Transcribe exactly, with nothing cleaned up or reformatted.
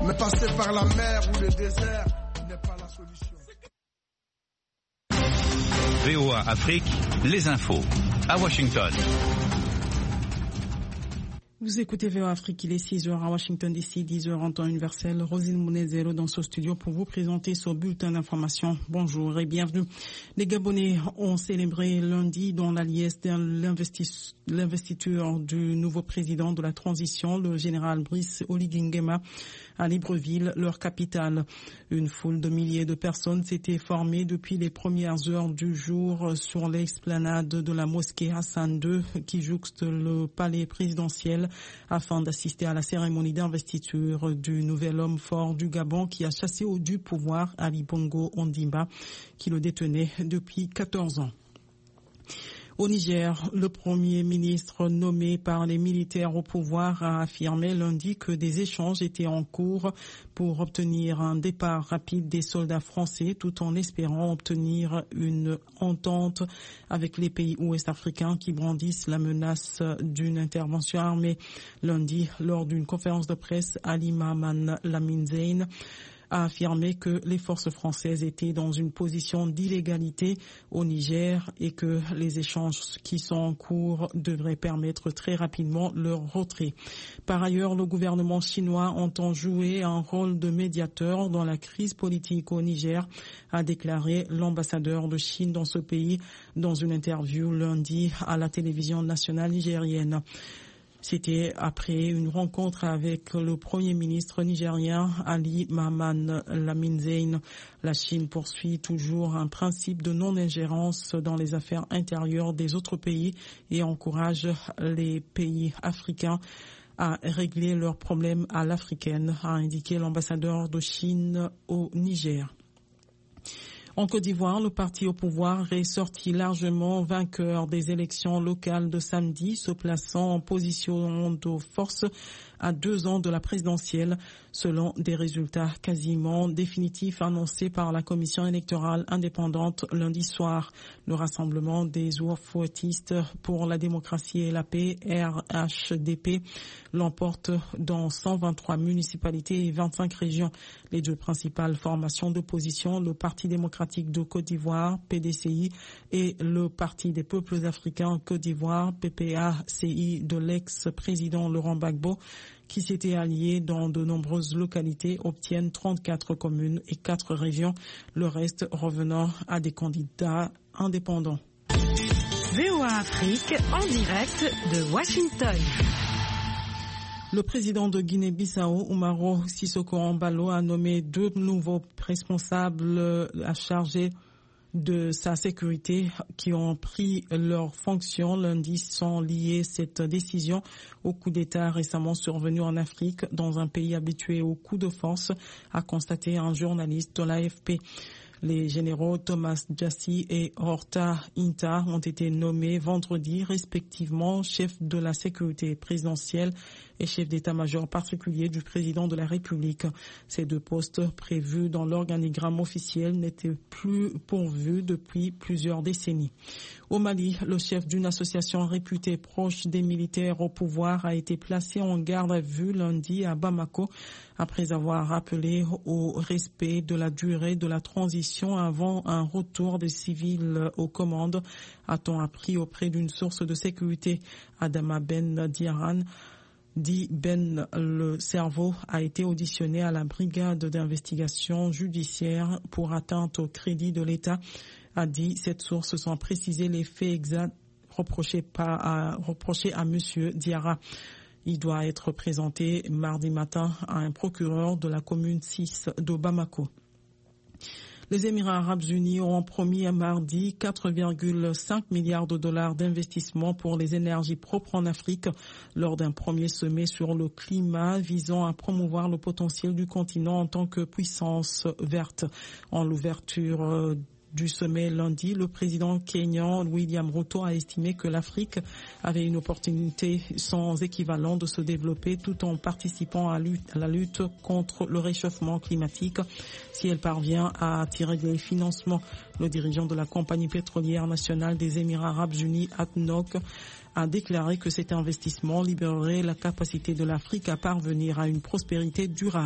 Mais passer par la mer ou le désert n'est pas la solution. V O A Afrique, les infos à Washington. Vous écoutez V O A Afrique, il est six heures à Washington D C, dix heures en temps universel. Rosine Mounezero dans ce studio pour vous présenter ce bulletin d'information. Bonjour et bienvenue. Les Gabonais ont célébré lundi dans la liesse l'investiture du nouveau président de la transition, le général Brice Oligui Nguema, à Libreville, leur capitale. Une foule de milliers de personnes s'était formée depuis les premières heures du jour sur l'esplanade de la mosquée Hassan deux qui jouxte le palais présidentiel afin d'assister à la cérémonie d'investiture du nouvel homme fort du Gabon qui a chassé au du pouvoir Ali Bongo Ondimba qui le détenait depuis quatorze ans. Au Niger, le Premier ministre nommé par les militaires au pouvoir a affirmé lundi que des échanges étaient en cours pour obtenir un départ rapide des soldats français tout en espérant obtenir une entente avec les pays ouest-africains qui brandissent la menace d'une intervention armée. Lundi, lors d'une conférence de presse, Ali Mahaman Lamine Zeine a affirmé que les forces françaises étaient dans une position d'illégalité au Niger et que les échanges qui sont en cours devraient permettre très rapidement leur retrait. Par ailleurs, le gouvernement chinois entend jouer un rôle de médiateur dans la crise politique au Niger, a déclaré l'ambassadeur de Chine dans ce pays dans une interview lundi à la télévision nationale nigérienne. C'était après une rencontre avec le Premier ministre nigérien Ali Mahaman Lamine Zeine. La Chine poursuit toujours un principe de non-ingérence dans les affaires intérieures des autres pays et encourage les pays africains à régler leurs problèmes à l'africaine, a indiqué l'ambassadeur de Chine au Niger. En Côte d'Ivoire, le parti au pouvoir est sorti largement vainqueur des élections locales de samedi, se plaçant en position de force à deux ans de la présidentielle, selon des résultats quasiment définitifs annoncés par la commission électorale indépendante lundi soir. Le rassemblement des oufouettistes pour la démocratie et la paix, R H D P, l'emporte dans cent vingt-trois municipalités et vingt-cinq régions. Les deux principales formations d'opposition, le Parti démocratique de Côte d'Ivoire, P D C I, et le Parti des peuples africains Côte d'Ivoire, P P A C I, de l'ex-président Laurent Gbagbo, qui s'étaient alliés dans de nombreuses localités, obtiennent trente-quatre communes et quatre régions, le reste revenant à des candidats indépendants. V O A Afrique en direct de Washington. Le président de Guinée-Bissau, Umaro Sissoko Embalo, a nommé deux nouveaux responsables à charger de sa sécurité qui ont pris leurs fonctions lundi sans lier cette décision au coup d'État récemment survenu en Afrique dans un pays habitué au coup de force, a constaté un journaliste de l'A F P. Les généraux Thomas Jassy et Horta Inta ont été nommés vendredi respectivement chef de la sécurité présidentielle et chef d'état-major particulier du président de la République. Ces deux postes prévus dans l'organigramme officiel n'étaient plus pourvus depuis plusieurs décennies. Au Mali, le chef d'une association réputée proche des militaires au pouvoir a été placé en garde à vue lundi à Bamako après avoir appelé au respect de la durée de la transition avant un retour des civils aux commandes, a-t-on appris auprès d'une source de sécurité. Adama Ben Diaran, dit Ben le cerveau, a été auditionné à la brigade d'investigation judiciaire pour atteinte au crédit de l'État, a dit cette source sans préciser les faits exacts reprochés, par, à, reprochés à Monsieur Diarra. Il doit être présenté mardi matin à un procureur de la commune six de Bamako. Les Émirats arabes unis ont promis à mardi quatre virgule cinq milliards de dollars d'investissement pour les énergies propres en Afrique lors d'un premier sommet sur le climat visant à promouvoir le potentiel du continent en tant que puissance verte. En l'ouverture du sommet lundi, le président kényan William Ruto a estimé que l'Afrique avait une opportunité sans équivalent de se développer tout en participant à la lutte contre le réchauffement climatique si elle parvient à attirer des financements. Le dirigeant de la compagnie pétrolière nationale des Émirats arabes unis, A D N O C, a déclaré que cet investissement libérerait la capacité de l'Afrique à parvenir à une prospérité durable.